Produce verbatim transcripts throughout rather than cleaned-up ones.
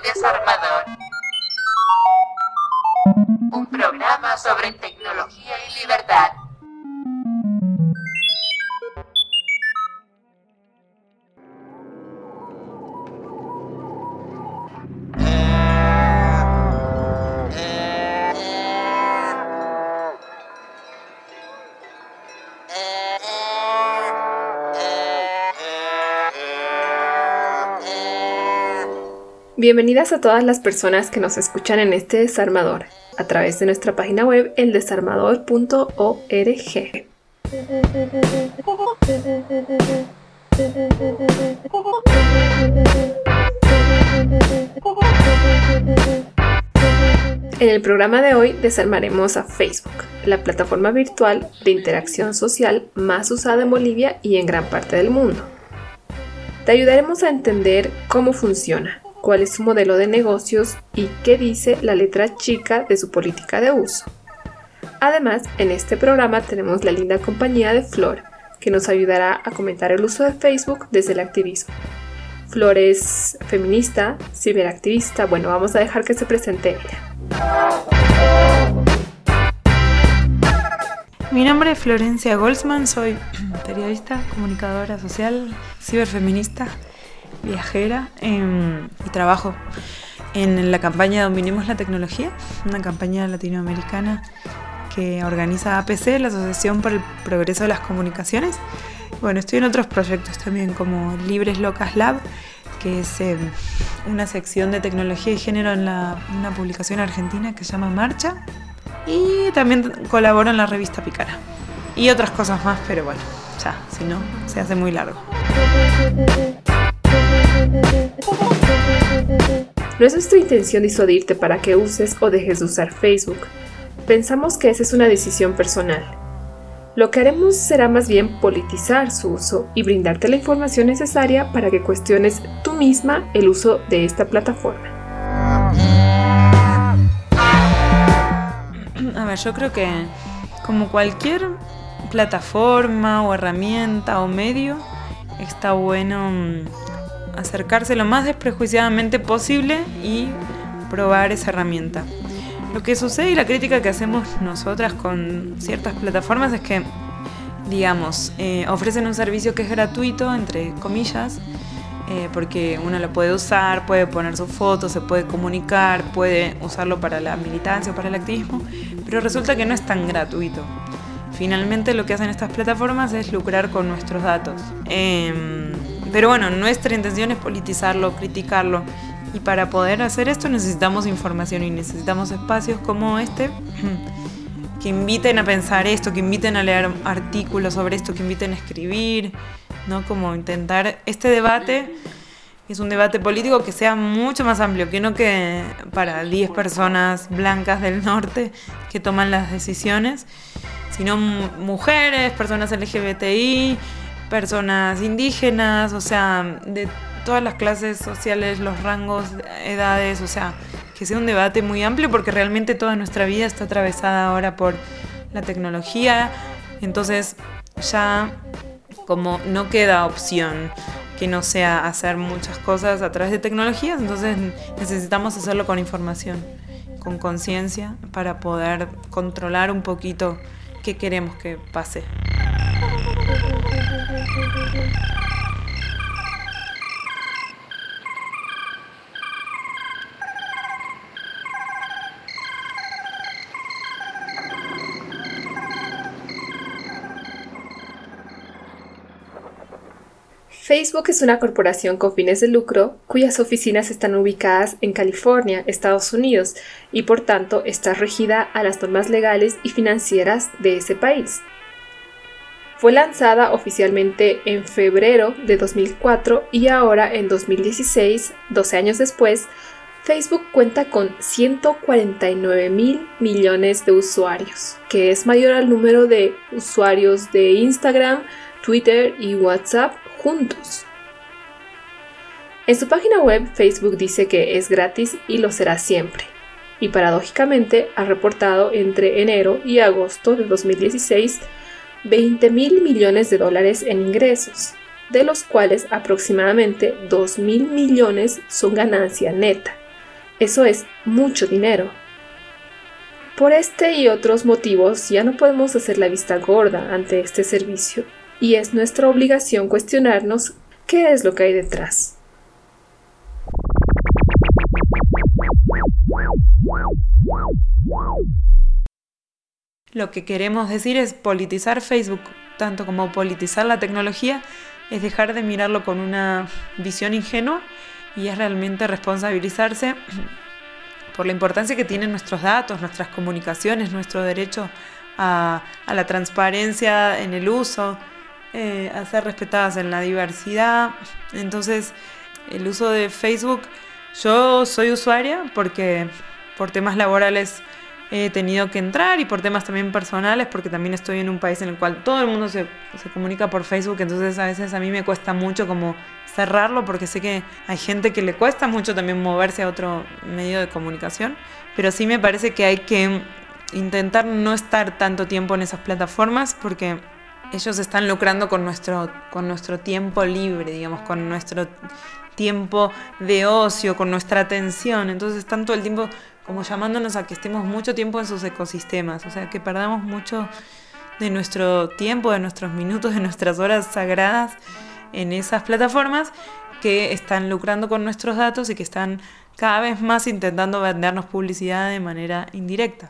Desarmador. Un programa sobre tecnología y libertad. Bienvenidas a todas las personas que nos escuchan en este Desarmador, a través de nuestra página web el desarmador punto org. En el programa de hoy desarmaremos a Facebook, la plataforma virtual de interacción social más usada en Bolivia y en gran parte del mundo. Te ayudaremos a entender cómo funciona, cuál es su modelo de negocios y qué dice la letra chica de su política de uso. Además, en este programa tenemos la linda compañía de Flor, que nos ayudará a comentar el uso de Facebook desde el activismo. Flor es feminista, ciberactivista. Bueno, vamos a dejar que se presente ella. Mi nombre es Florencia Goldsman, soy periodista, comunicadora social, ciberfeminista, viajera eh, y trabajo en la campaña Dominemos la Tecnología, una campaña latinoamericana que organiza A P C, la Asociación por el Progreso de las Comunicaciones. Bueno, estoy en otros proyectos también como Libres Locas Lab, que es eh, una sección de tecnología y género en la, una publicación argentina que se llama Marcha, y también colaboro en la revista Picara y otras cosas más, pero bueno, ya, si no, se hace muy largo. No es nuestra intención disuadirte para que uses o dejes de usar Facebook. Pensamos que esa es una decisión personal. Lo que haremos será más bien politizar su uso y brindarte la información necesaria para que cuestiones tú misma el uso de esta plataforma. A ver, yo creo que como cualquier plataforma o herramienta o medio, está bueno acercarse lo más desprejuiciadamente posible y probar esa herramienta. Lo que sucede y la crítica que hacemos nosotras con ciertas plataformas es que, digamos, eh, ofrecen un servicio que es gratuito, entre comillas, eh, porque uno lo puede usar, puede poner sus fotos, se puede comunicar, puede usarlo para la militancia o para el activismo, pero resulta que no es tan gratuito. Finalmente lo que hacen estas plataformas es lucrar con nuestros datos. Eh, pero bueno, nuestra intención es politizarlo, criticarlo. Y para poder hacer esto necesitamos información y necesitamos espacios como este que inviten a pensar esto, que inviten a leer artículos sobre esto, que inviten a escribir, ¿no? Como intentar este debate, que es un debate político que sea mucho más amplio, que no que para diez personas blancas del norte que toman las decisiones, sino mujeres, personas L G B T I, personas indígenas, o sea, de todas las clases sociales, los rangos, edades, o sea, que sea un debate muy amplio porque realmente toda nuestra vida está atravesada ahora por la tecnología, entonces ya como no queda opción que no sea hacer muchas cosas a través de tecnologías, entonces necesitamos hacerlo con información, con conciencia, para poder controlar un poquito qué queremos que pase. Facebook es una corporación con fines de lucro cuyas oficinas están ubicadas en California, Estados Unidos, y por tanto está regida a las normas legales y financieras de ese país. Fue lanzada oficialmente en febrero de dos mil cuatro y ahora en dos mil dieciséis, doce años después, Facebook cuenta con ciento cuarenta y nueve mil millones de usuarios, que es mayor al número de usuarios de Instagram, Twitter y WhatsApp juntos. En su página web, Facebook dice que es gratis y lo será siempre, y paradójicamente ha reportado entre enero y agosto de dos mil dieciséis veinte mil millones de dólares en ingresos, de los cuales aproximadamente dos mil millones son ganancia neta, Eso es mucho dinero. Por este y otros motivos ya no podemos hacer la vista gorda ante este servicio y es nuestra obligación cuestionarnos qué es lo que hay detrás. Lo que queremos decir es politizar Facebook, tanto como politizar la tecnología, es dejar de mirarlo con una visión ingenua y es realmente responsabilizarse por la importancia que tienen nuestros datos, nuestras comunicaciones, nuestro derecho a, a la transparencia en el uso, eh, a ser respetadas en la diversidad. Entonces, el uso de Facebook, yo soy usuaria porque por temas laborales he tenido que entrar y por temas también personales, porque también estoy en un país en el cual todo el mundo se, se comunica por Facebook, entonces a veces a mí me cuesta mucho como cerrarlo porque sé que hay gente que le cuesta mucho también moverse a otro medio de comunicación, pero sí me parece que hay que intentar no estar tanto tiempo en esas plataformas porque ellos están lucrando con nuestro, con nuestro tiempo libre, digamos, con nuestro tiempo de ocio, con nuestra atención, entonces están todo el tiempo como llamándonos a que estemos mucho tiempo en sus ecosistemas, o sea, que perdamos mucho de nuestro tiempo, de nuestros minutos, de nuestras horas sagradas en esas plataformas que están lucrando con nuestros datos y que están cada vez más intentando vendernos publicidad de manera indirecta.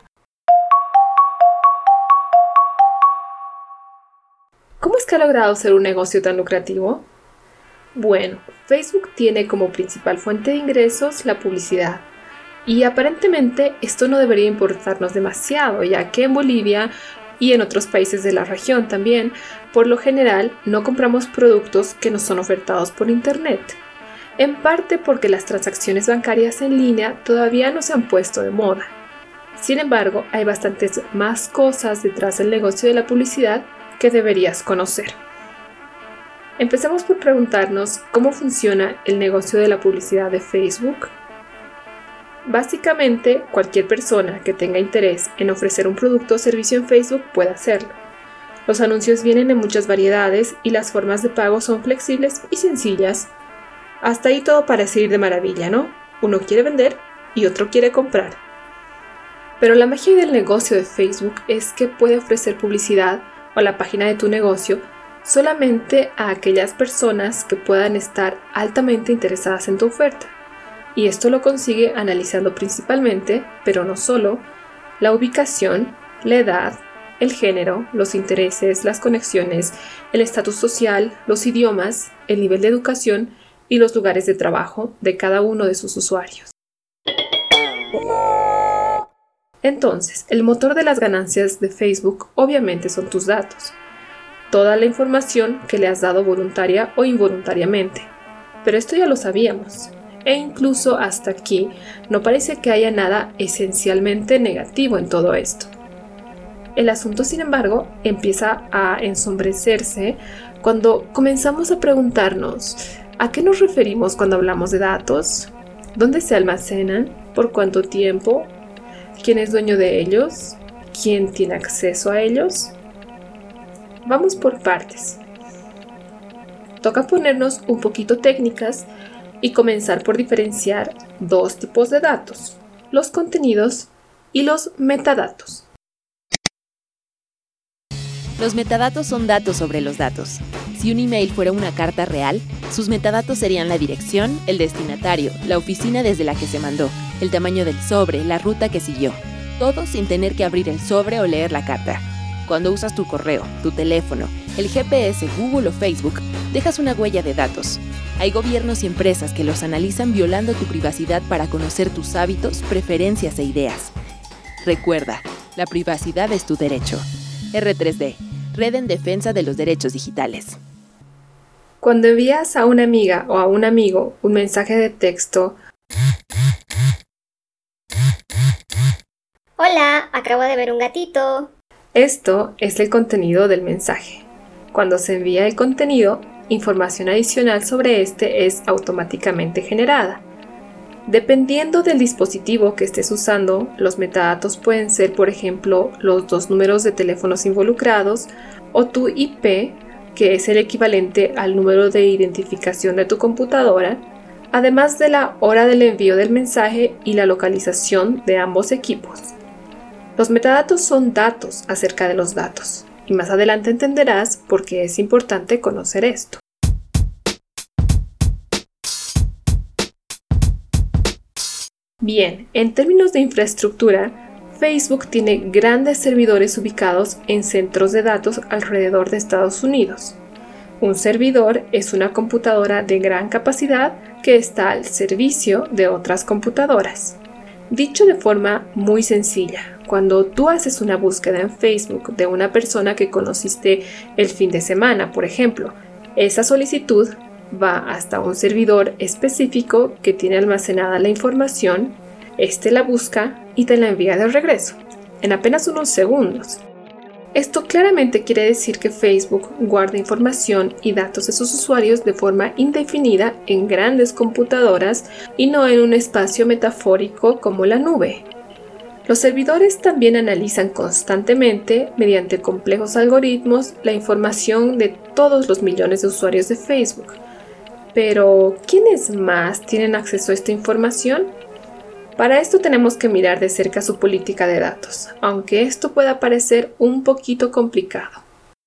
¿Cómo es que ha logrado ser un negocio tan lucrativo? Bueno, Facebook tiene como principal fuente de ingresos la publicidad. Y aparentemente esto no debería importarnos demasiado, ya que en Bolivia y en otros países de la región también, por lo general no compramos productos que nos son ofertados por internet. En parte porque las transacciones bancarias en línea todavía no se han puesto de moda. Sin embargo, hay bastantes más cosas detrás del negocio de la publicidad que deberías conocer. Empecemos por preguntarnos cómo funciona el negocio de la publicidad de Facebook. Básicamente, cualquier persona que tenga interés en ofrecer un producto o servicio en Facebook puede hacerlo. Los anuncios vienen en muchas variedades y las formas de pago son flexibles y sencillas. Hasta ahí todo parece ir de maravilla, ¿no? Uno quiere vender y otro quiere comprar. Pero la magia del negocio de Facebook es que puede ofrecer publicidad o la página de tu negocio solamente a aquellas personas que puedan estar altamente interesadas en tu oferta. Y esto lo consigue analizando principalmente, pero no solo, la ubicación, la edad, el género, los intereses, las conexiones, el estatus social, los idiomas, el nivel de educación y los lugares de trabajo de cada uno de sus usuarios. Entonces, el motor de las ganancias de Facebook obviamente son tus datos. Toda la información que le has dado voluntaria o involuntariamente. Pero esto ya lo sabíamos. E incluso hasta aquí no parece que haya nada esencialmente negativo en todo esto. El asunto, sin embargo, empieza a ensombrecerse cuando comenzamos a preguntarnos ¿a qué nos referimos cuando hablamos de datos? ¿Dónde se almacenan? ¿Por cuánto tiempo? ¿Quién es dueño de ellos? ¿Quién tiene acceso a ellos? Vamos por partes. Toca ponernos un poquito técnicas y comenzar por diferenciar dos tipos de datos, los contenidos y los metadatos. Los metadatos son datos sobre los datos. Si un email fuera una carta real, sus metadatos serían la dirección, el destinatario, la oficina desde la que se mandó, el tamaño del sobre, la ruta que siguió. Todo sin tener que abrir el sobre o leer la carta. Cuando usas tu correo, tu teléfono, el G P S, Google o Facebook, dejas una huella de datos. Hay gobiernos y empresas que los analizan violando tu privacidad para conocer tus hábitos, preferencias e ideas. Recuerda, la privacidad es tu derecho. R tres D, Red en Defensa de los Derechos Digitales. Cuando envías a una amiga o a un amigo un mensaje de texto, Hola, acabo de ver un gatito. Esto es el contenido del mensaje. Cuando se envía el contenido, información adicional sobre este es automáticamente generada. Dependiendo del dispositivo que estés usando, los metadatos pueden ser, por ejemplo, los dos números de teléfonos involucrados o tu I P, que es el equivalente al número de identificación de tu computadora, además de la hora del envío del mensaje y la localización de ambos equipos. Los metadatos son datos acerca de los datos, y más adelante entenderás por qué es importante conocer esto. Bien, en términos de infraestructura, Facebook tiene grandes servidores ubicados en centros de datos alrededor de Estados Unidos. Un servidor es una computadora de gran capacidad que está al servicio de otras computadoras. Dicho de forma muy sencilla, cuando tú haces una búsqueda en Facebook de una persona que conociste el fin de semana, por ejemplo, esa solicitud va hasta un servidor específico que tiene almacenada la información, este la busca y te la envía de regreso, en apenas unos segundos. Esto claramente quiere decir que Facebook guarda información y datos de sus usuarios de forma indefinida en grandes computadoras y no en un espacio metafórico como la nube. Los servidores también analizan constantemente, mediante complejos algoritmos, la información de todos los millones de usuarios de Facebook. Pero, ¿quiénes más tienen acceso a esta información? Para esto tenemos que mirar de cerca su política de datos, aunque esto pueda parecer un poquito complicado.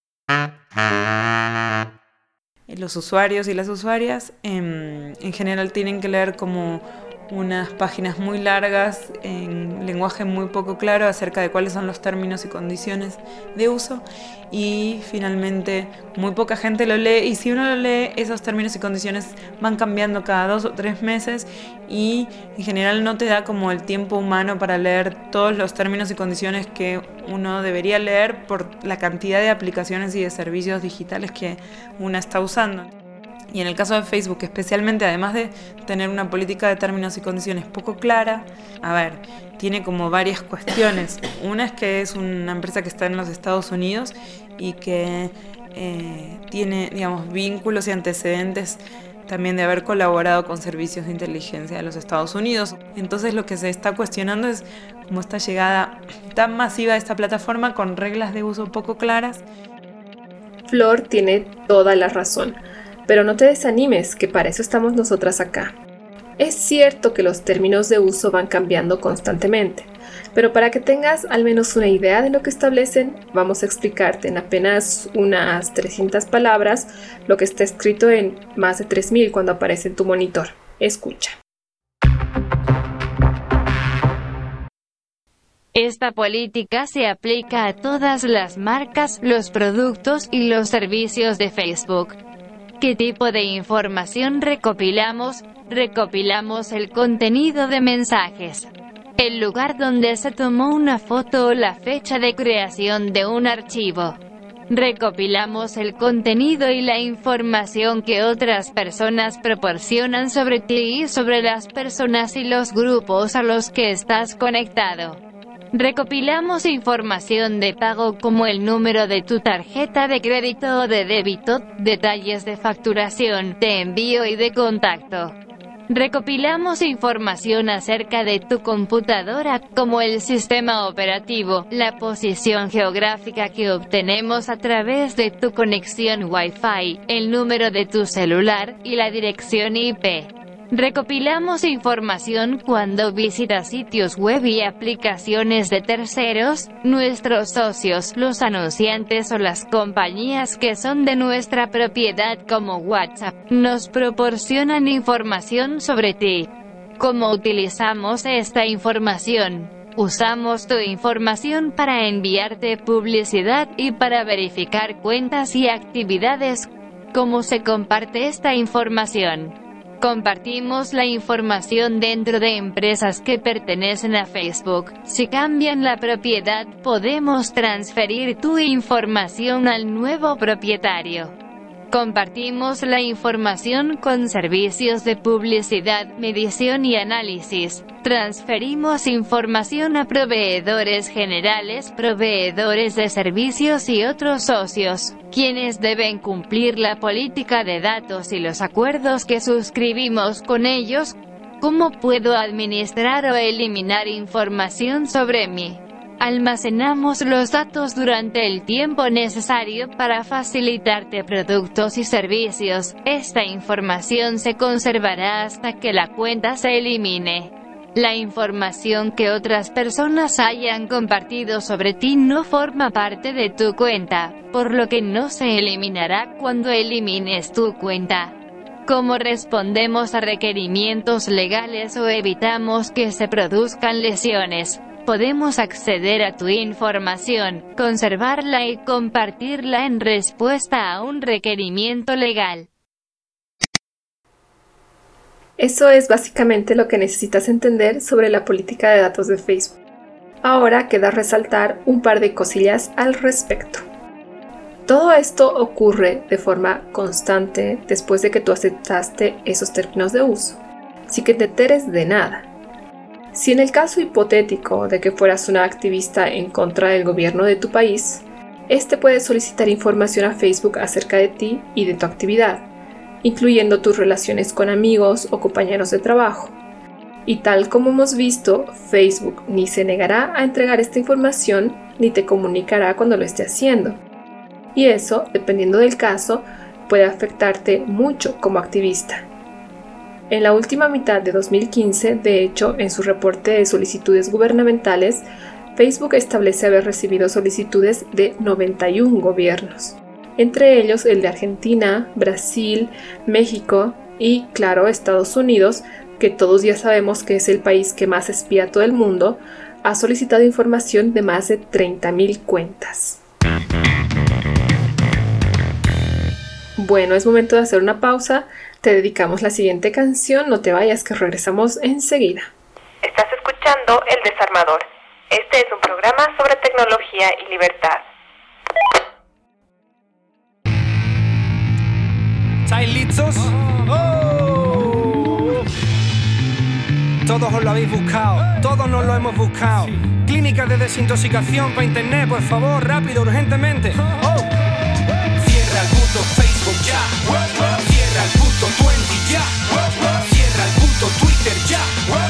Los usuarios y las usuarias en, en general tienen que leer como unas páginas muy largas en lenguaje muy poco claro acerca de cuáles son los términos y condiciones de uso, y finalmente muy poca gente lo lee, y si uno lo lee, esos términos y condiciones van cambiando cada dos o tres meses y en general no te da como el tiempo humano para leer todos los términos y condiciones que uno debería leer por la cantidad de aplicaciones y de servicios digitales que uno está usando. Y en el caso de Facebook, especialmente, además de tener una política de términos y condiciones poco clara, a ver, tiene como varias cuestiones. Una es que es una empresa que está en los Estados Unidos y que eh, tiene, digamos, vínculos y antecedentes también de haber colaborado con servicios de inteligencia de los Estados Unidos. Entonces lo que se está cuestionando es como esta llegada tan masiva de esta plataforma con reglas de uso poco claras. Flor tiene toda la razón. Pero no te desanimes, que para eso estamos nosotras acá. Es cierto que los términos de uso van cambiando constantemente, pero para que tengas al menos una idea de lo que establecen, vamos a explicarte en apenas unas trescientas palabras lo que está escrito en más de tres mil cuando aparece en tu monitor. Escucha. Esta política se aplica a todas las marcas, los productos y los servicios de Facebook. ¿Qué tipo de información recopilamos? Recopilamos el contenido de mensajes, el lugar donde se tomó una foto o la fecha de creación de un archivo. Recopilamos el contenido y la información que otras personas proporcionan sobre ti y sobre las personas y los grupos a los que estás conectado. Recopilamos información de pago como el número de tu tarjeta de crédito o de débito, detalles de facturación, de envío y de contacto. Recopilamos información acerca de tu computadora, como el sistema operativo, la posición geográfica que obtenemos a través de tu conexión Wi-Fi, el número de tu celular y la dirección I P. Recopilamos información cuando visitas sitios web y aplicaciones de terceros, nuestros socios, los anunciantes o las compañías que son de nuestra propiedad como WhatsApp, nos proporcionan información sobre ti. ¿Cómo utilizamos esta información? Usamos tu información para enviarte publicidad y para verificar cuentas y actividades. ¿Cómo se comparte esta información? Compartimos la información dentro de empresas que pertenecen a Facebook. Si cambian la propiedad, podemos transferir tu información al nuevo propietario. Compartimos la información con servicios de publicidad, medición y análisis. Transferimos información a proveedores generales, proveedores de servicios y otros socios, quienes deben cumplir la política de datos y los acuerdos que suscribimos con ellos. ¿Cómo puedo administrar o eliminar información sobre mí? Almacenamos los datos durante el tiempo necesario para facilitarte productos y servicios. Esta información se conservará hasta que la cuenta se elimine. La información que otras personas hayan compartido sobre ti no forma parte de tu cuenta, por lo que no se eliminará cuando elimines tu cuenta. ¿Cómo respondemos a requerimientos legales o evitamos que se produzcan lesiones? Podemos acceder a tu información, conservarla y compartirla en respuesta a un requerimiento legal. Eso es básicamente lo que necesitas entender sobre la política de datos de Facebook. Ahora queda resaltar un par de cosillas al respecto. Todo esto ocurre de forma constante después de que tú aceptaste esos términos de uso, así que te enteres de nada. Si en el caso hipotético de que fueras una activista en contra del gobierno de tu país, este puede solicitar información a Facebook acerca de ti y de tu actividad, incluyendo tus relaciones con amigos o compañeros de trabajo. Y tal como hemos visto, Facebook ni se negará a entregar esta información ni te comunicará cuando lo esté haciendo. Y eso, dependiendo del caso, puede afectarte mucho como activista. En la última mitad de dos mil quince, de hecho, en su reporte de solicitudes gubernamentales, Facebook establece haber recibido solicitudes de noventa y uno gobiernos, entre ellos el de Argentina, Brasil, México y, claro, Estados Unidos, que todos ya sabemos que es el país que más espía a todo el mundo, ha solicitado información de más de treinta mil cuentas. Bueno, es momento de hacer una pausa. Te dedicamos la siguiente canción, no te vayas que regresamos enseguida. Estás escuchando El Desarmador. Este es un programa sobre tecnología y libertad. ¿Estáis listos? Oh. Todos os lo habéis buscado, todos nos lo hemos buscado. Clínica de desintoxicación para internet, por favor, rápido, urgentemente. Oh. Cierra el puto Facebook ya. Cierra el puto veinte ya. Cierra el puto Twitter ya.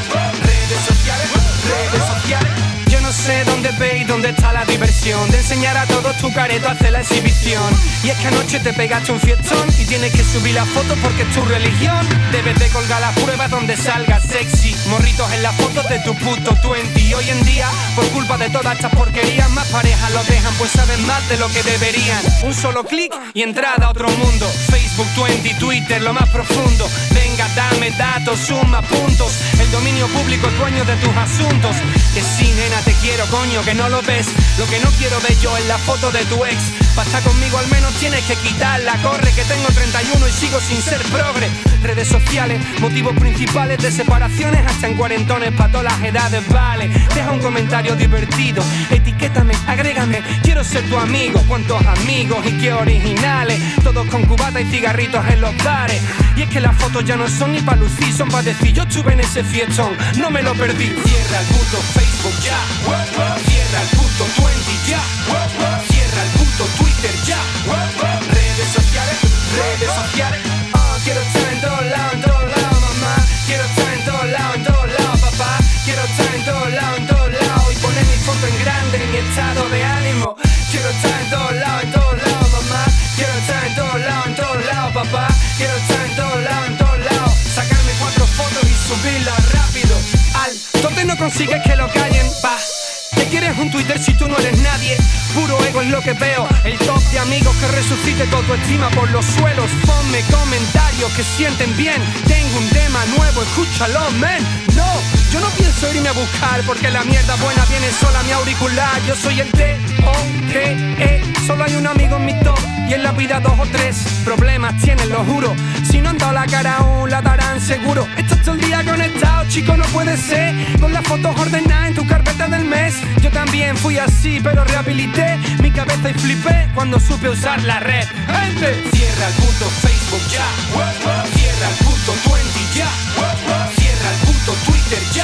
Redes sociales, redes sociales. Yo no sé dónde veis, dónde está la diversión de enseñar a todos tu careto a hacer la exhibición. Y es que anoche te pegaste un fiestón y tienes que subir la foto porque es tu religión. Debes de colgar las pruebas donde salgas sexy, morritos en las fotos de tu puto veinte. Y hoy en día, por culpa de todas estas porquerías, más parejas lo dejan pues saben más de lo que deberían. Un solo clic y entrada a otro mundo. Facebook, veinte, Twitter, lo más profundo. Venga, dame datos, suma puntos. El dominio público es dueño de tus asuntos. Que sí, nena, te quiero, coño, que no lo ves. Lo que no quiero ver yo es la foto de tu ex. Pa' estar conmigo al menos tienes que quitarla. Corre que tengo treinta y uno y sigo sin ser progre. Redes sociales, motivos principales de separaciones hasta en cuarentones pa' todas las edades, vale. Deja un comentario divertido, etiquétame, agrégame, quiero ser tu amigo. Cuántos amigos y qué originales, todos con cubata y cigarritos en los bares. Y es que las fotos ya no son ni pa' lucir, son pa' decir yo estuve en ese fiestón, no me lo perdí. Cierra el puto Facebook ya. Cierra el puto veinte ya. Cierra el puto Twitter ya. Redes sociales, redes sociales. Oh, quiero estar en todos lados, en todos lados, mamá. Quiero estar en todos lados, en todos lados, papá. Quiero estar en todos lados, en todos lados. Y poner mi foto en grande en mi estado de ánimo. Quiero estar en todos lados, en todos lados, mamá. Quiero estar en todos lados, en todos lados, papá. Quiero estar en todos lados, en todos lados. Sacarme cuatro fotos y subirlas rápido. Al donde no consigues que lo callen, pa. ¿Qué quieres un Twitter si tú no eres nadie? Puro ego es lo que veo. El top de amigos que resucite toda tu estima por los suelos. Ponme comentarios que sienten bien. Tengo un tema nuevo, escúchalo, men. No, yo no pienso irme a buscar porque la mierda buena viene sola a mi auricular. Yo soy el T O T E. Solo hay un amigo en mi top y en la vida dos o tres. Problemas tienen, lo juro. Si no han dado la cara aún, la darán seguro. Estás todo el día conectado, chico, no puede ser. Con las fotos ordenadas en tu carpeta del mes. Yo también fui así, pero rehabilité mi cabeza y flipé cuando supe usar la red. ¡Gente! Cierra el puto Facebook ya. Cierra el puto veinte ya. Cierra el puto Twitter ya.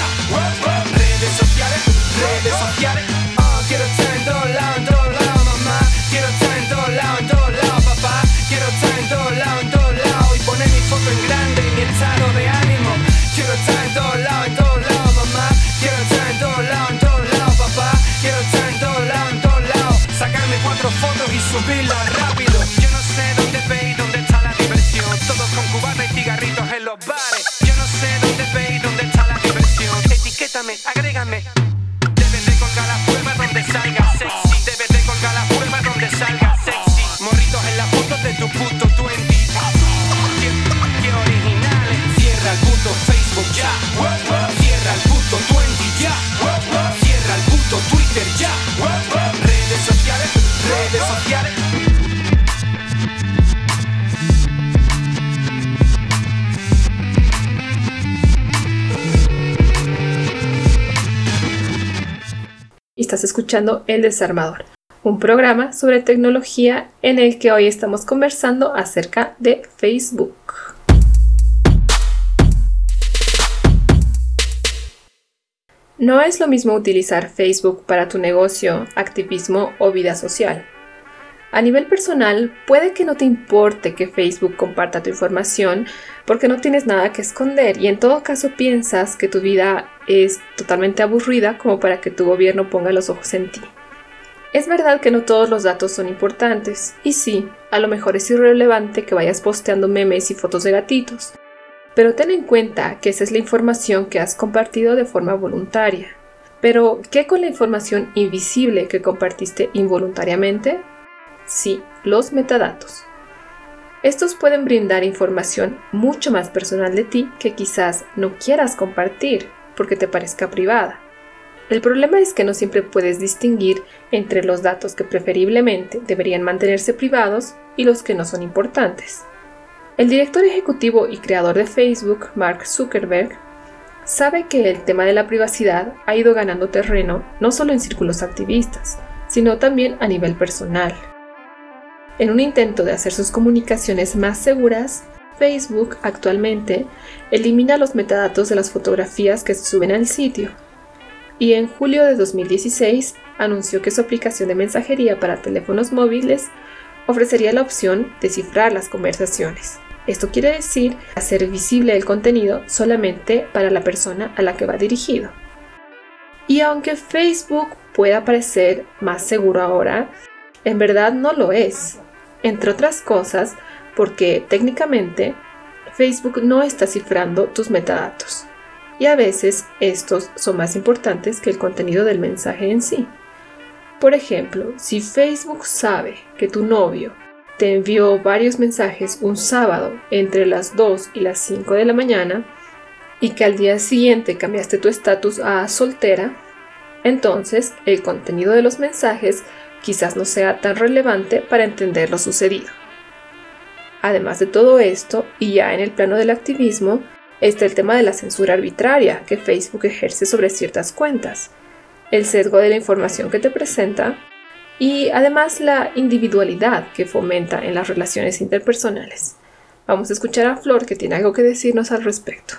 Redes sociales, redes sociales. Oh, quiero estar en todos lados, en todos lados, mamá. Quiero estar en todos lados, en todos lados, papá. Quiero estar en todos lados, en todos lados. Y poner mi foto en grande y mi estado de ánimo. Quiero estar en todos lados, en todos lados, mamá. Quiero estar en todos lados, en todos lados, papá. Quiero estar subirla rápido. Yo no sé dónde veis, dónde está la diversión. Todos con cubata y cigarritos en los bares. Yo no sé dónde veis, dónde está la diversión. Etiquétame, agrégame. Debes de colgar la prueba donde salga sexy. Debes de colgar la prueba donde salga sexy. Morritos en las fotos de tu puto veinte. Qué, qué originales. Cierra el puto Facebook ya. Cierra el puto veinte ya. Cierra el puto Twitter ya. Redes sociales, redes sociales. Estás escuchando El Desarmador, un programa sobre tecnología en el que hoy estamos conversando acerca de Facebook. No es lo mismo utilizar Facebook para tu negocio, activismo o vida social. A nivel personal, puede que no te importe que Facebook comparta tu información porque no tienes nada que esconder y en todo caso piensas que tu vida es totalmente aburrida como para que tu gobierno ponga los ojos en ti. Es verdad que no todos los datos son importantes y sí, a lo mejor es irrelevante que vayas posteando memes y fotos de gatitos, pero ten en cuenta que esa es la información que has compartido de forma voluntaria. Pero, ¿qué con la información invisible que compartiste involuntariamente? Sí, los metadatos. Estos pueden brindar información mucho más personal de ti que quizás no quieras compartir porque te parezca privada. El problema es que no siempre puedes distinguir entre los datos que preferiblemente deberían mantenerse privados y los que no son importantes. El director ejecutivo y creador de Facebook, Mark Zuckerberg, sabe que el tema de la privacidad ha ido ganando terreno no solo en círculos activistas, sino también a nivel personal. En un intento de hacer sus comunicaciones más seguras, Facebook actualmente elimina los metadatos de las fotografías que se suben al sitio y en julio de dos mil dieciséis anunció que su aplicación de mensajería para teléfonos móviles ofrecería la opción de cifrar las conversaciones. Esto quiere decir hacer visible el contenido solamente para la persona a la que va dirigido. Y aunque Facebook pueda parecer más seguro ahora, en verdad no lo es. Entre otras cosas, porque técnicamente Facebook no está cifrando tus metadatos. Y a veces estos son más importantes que el contenido del mensaje en sí. Por ejemplo, si Facebook sabe que tu novio te envió varios mensajes un sábado entre las dos y las cinco de la mañana y que al día siguiente cambiaste tu estatus a soltera, entonces el contenido de los mensajes quizás no sea tan relevante para entender lo sucedido. Además de todo esto, y ya en el plano del activismo, está el tema de la censura arbitraria que Facebook ejerce sobre ciertas cuentas, el sesgo de la información que te presenta y además la individualidad que fomenta en las relaciones interpersonales. Vamos a escuchar a Flor que tiene algo que decirnos al respecto.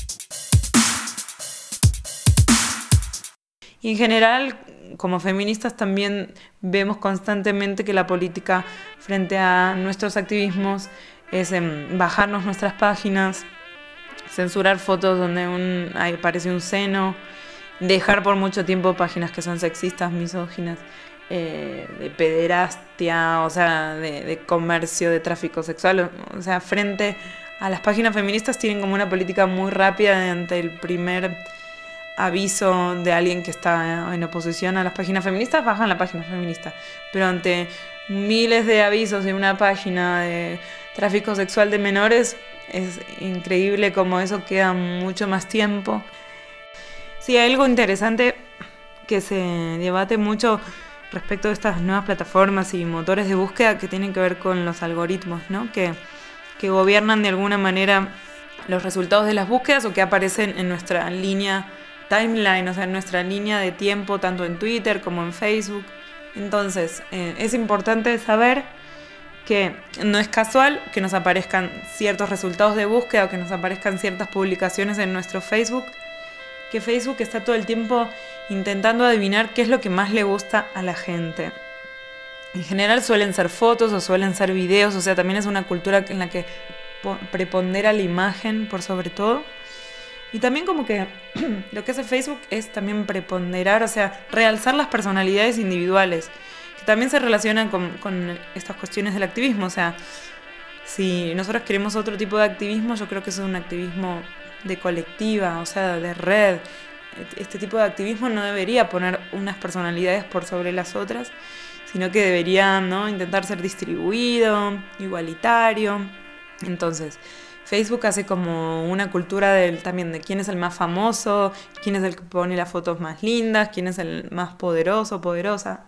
Y en general, como feministas también vemos constantemente que la política frente a nuestros activismos es eh, bajarnos nuestras páginas, censurar fotos donde un, ahí aparece un seno, dejar por mucho tiempo páginas que son sexistas, misóginas, eh, de pederastia, o sea, de, de comercio, de tráfico sexual. O sea, frente a las páginas feministas tienen como una política muy rápida ante el primer aviso de alguien que está en oposición a las páginas feministas, bajan la página feminista. Pero ante miles de avisos de una página de tráfico sexual de menores, es increíble cómo eso queda mucho más tiempo. Sí, hay algo interesante que se debate mucho respecto de estas nuevas plataformas y motores de búsqueda que tienen que ver con los algoritmos, ¿no? Que, que gobiernan de alguna manera los resultados de las búsquedas o que aparecen en nuestra línea timeline, o sea, en nuestra línea de tiempo, tanto en Twitter como en Facebook. Entonces, eh, es importante saber que no es casual que nos aparezcan ciertos resultados de búsqueda o que nos aparezcan ciertas publicaciones en nuestro Facebook, que Facebook está todo el tiempo intentando adivinar qué es lo que más le gusta a la gente. En general suelen ser fotos o suelen ser videos, o sea, también es una cultura en la que prepondera la imagen por sobre todo. Y también como que lo que hace Facebook es también preponderar, o sea, realzar las personalidades individuales. que también se relaciona con, con estas cuestiones del activismo. O sea, si nosotros queremos otro tipo de activismo, yo creo que eso es un activismo de colectiva, o sea, de red. Este tipo de activismo no debería poner unas personalidades por sobre las otras, sino que debería, ¿no?, intentar ser distribuido, igualitario. Entonces, Facebook hace como una cultura del, también de quién es el más famoso, quién es el que pone las fotos más lindas, quién es el más poderoso, poderosa.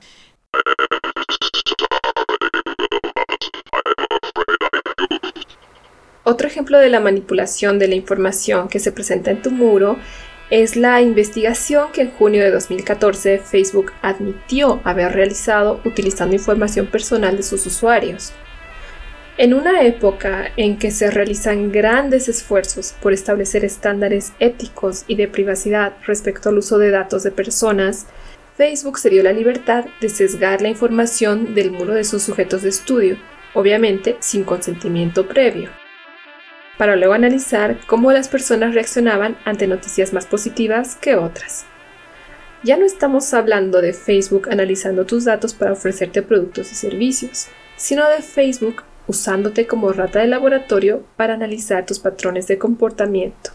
Otro ejemplo de la manipulación de la información que se presenta en tu muro es la investigación que en junio de dos mil catorce Facebook admitió haber realizado utilizando información personal de sus usuarios. En una época en que se realizan grandes esfuerzos por establecer estándares éticos y de privacidad respecto al uso de datos de personas, Facebook se dio la libertad de sesgar la información del muro de sus sujetos de estudio, obviamente sin consentimiento previo, para luego analizar cómo las personas reaccionaban ante noticias más positivas que otras. Ya no estamos hablando de Facebook analizando tus datos para ofrecerte productos y servicios, sino de Facebook usándote como rata de laboratorio para analizar tus patrones de comportamiento.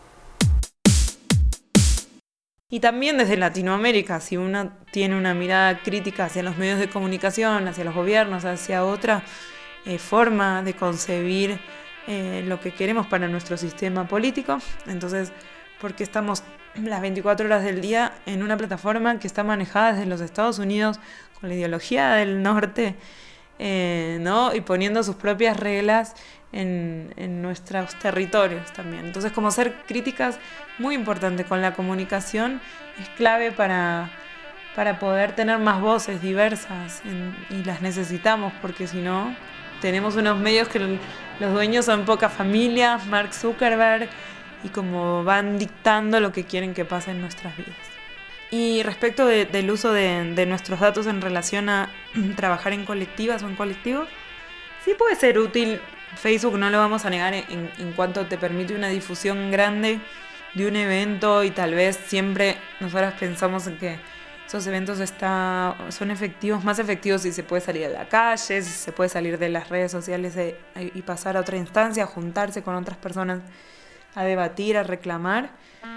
Y también desde Latinoamérica, si uno tiene una mirada crítica hacia los medios de comunicación, hacia los gobiernos, hacia otra eh, forma de concebir eh, lo que queremos para nuestro sistema político, entonces, ¿por qué estamos las veinticuatro horas del día en una plataforma que está manejada desde los Estados Unidos con la ideología del norte, eh, ¿no?, y poniendo sus propias reglas en, en nuestros territorios también? Entonces, como ser críticas, muy importante con la comunicación, es clave para, para poder tener más voces diversas en, y las necesitamos, porque si no, tenemos unos medios que los dueños son pocas familias, Mark Zuckerberg, y como van dictando lo que quieren que pase en nuestras vidas. Y respecto de, del uso de, de nuestros datos en relación a trabajar en colectivas o en colectivos, sí puede ser útil. Facebook, no lo vamos a negar, en, en cuanto te permite una difusión grande de un evento, y tal vez siempre nosotros pensamos en que esos eventos está, son efectivos, más efectivos si se puede salir a la calle, si se puede salir de las redes sociales e, y pasar a otra instancia, a juntarse con otras personas, a debatir, a reclamar.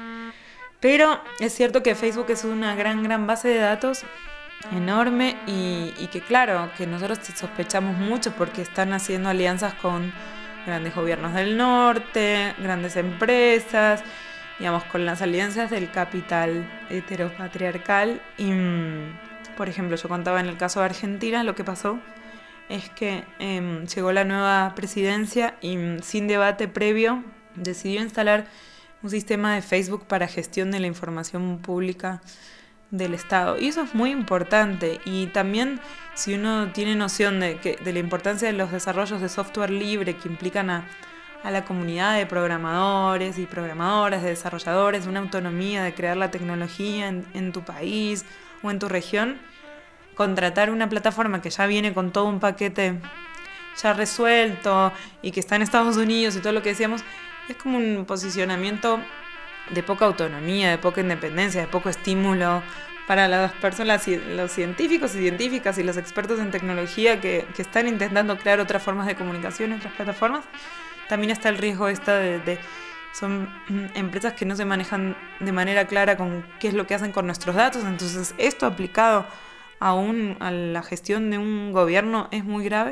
Pero es cierto que Facebook es una gran, gran base de datos enorme y, y que claro, que nosotros sospechamos mucho porque están haciendo alianzas con grandes gobiernos del norte, grandes empresas, digamos, con las alianzas del capital heteropatriarcal. Y, por ejemplo, yo contaba en el caso de Argentina, lo que pasó es que eh, llegó la nueva presidencia y sin debate previo decidió instalar un sistema de Facebook para gestión de la información pública del Estado. Y eso es muy importante. Y también, si uno tiene noción de, que, de la importancia de los desarrollos de software libre que implican a, a la comunidad de programadores y programadoras, de desarrolladores, una autonomía de crear la tecnología en, en tu país o en tu región, contratar una plataforma que ya viene con todo un paquete ya resuelto y que está en Estados Unidos y todo lo que decíamos, es como un posicionamiento de poca autonomía, de poca independencia, de poco estímulo para las personas, los científicos y científicas y los expertos en tecnología que, que están intentando crear otras formas de comunicación, otras plataformas. También está el riesgo esta de, de son empresas que no se manejan de manera clara con qué es lo que hacen con nuestros datos. Entonces, esto aplicado a, un, a la gestión de un gobierno es muy grave.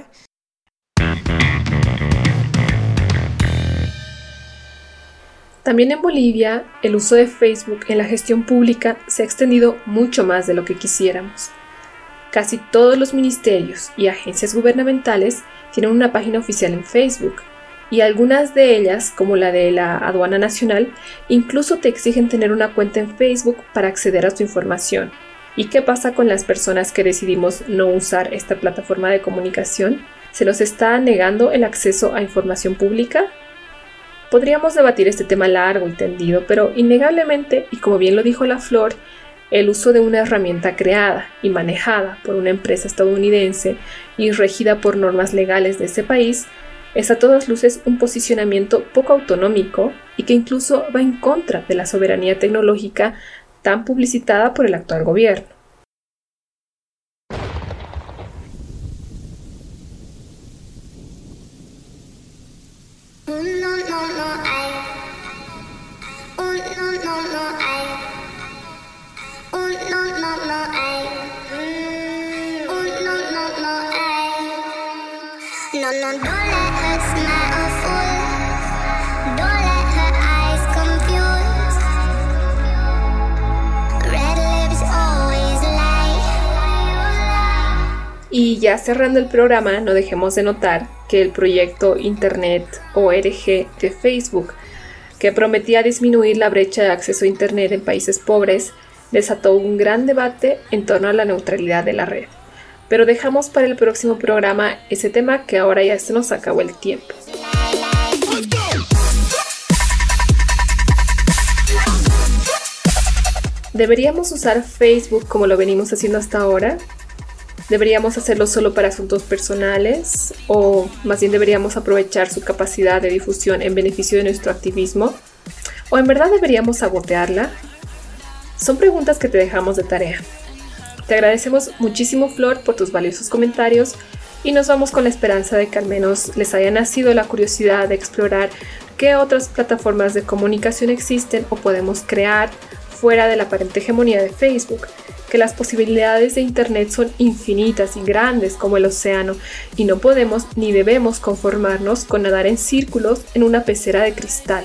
También en Bolivia, el uso de Facebook en la gestión pública se ha extendido mucho más de lo que quisiéramos. Casi todos los ministerios y agencias gubernamentales tienen una página oficial en Facebook, y algunas de ellas, como la de la Aduana Nacional, incluso te exigen tener una cuenta en Facebook para acceder a tu información. ¿Y qué pasa con las personas que decidimos no usar esta plataforma de comunicación? ¿Se nos está negando el acceso a información pública? Podríamos debatir este tema largo y tendido, pero innegablemente, y como bien lo dijo La Flor, el uso de una herramienta creada y manejada por una empresa estadounidense y regida por normas legales de ese país es a todas luces un posicionamiento poco autonómico y que incluso va en contra de la soberanía tecnológica tan publicitada por el actual gobierno. No, no, don't let her smile fool. Don't let her eyes confuse. Red lips always lie. Y ya cerrando el programa, no dejemos de notar que el proyecto Internet O R G de Facebook, que prometía disminuir la brecha de acceso a Internet en países pobres, desató un gran debate en torno a la neutralidad de la red. Pero dejamos para el próximo programa ese tema, que ahora ya se nos acabó el tiempo. ¿Deberíamos usar Facebook como lo venimos haciendo hasta ahora? ¿Deberíamos hacerlo solo para asuntos personales? ¿O más bien deberíamos aprovechar su capacidad de difusión en beneficio de nuestro activismo? ¿O en verdad deberíamos sabotearla? Son preguntas que te dejamos de tarea. Te agradecemos muchísimo, Flor, por tus valiosos comentarios y nos vamos con la esperanza de que al menos les haya nacido la curiosidad de explorar qué otras plataformas de comunicación existen o podemos crear fuera de la aparente hegemonía de Facebook, que las posibilidades de Internet son infinitas y grandes como el océano y no podemos ni debemos conformarnos con nadar en círculos en una pecera de cristal.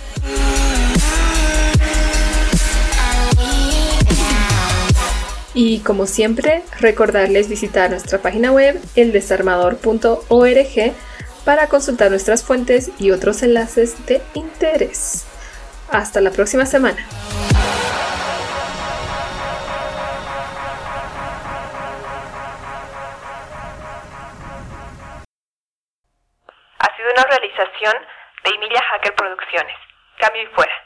Y como siempre, recordarles visitar nuestra página web el desarmador punto org para consultar nuestras fuentes y otros enlaces de interés. Hasta la próxima semana. Ha sido una realización de Emilia Hacker Producciones. Cambio y fuera.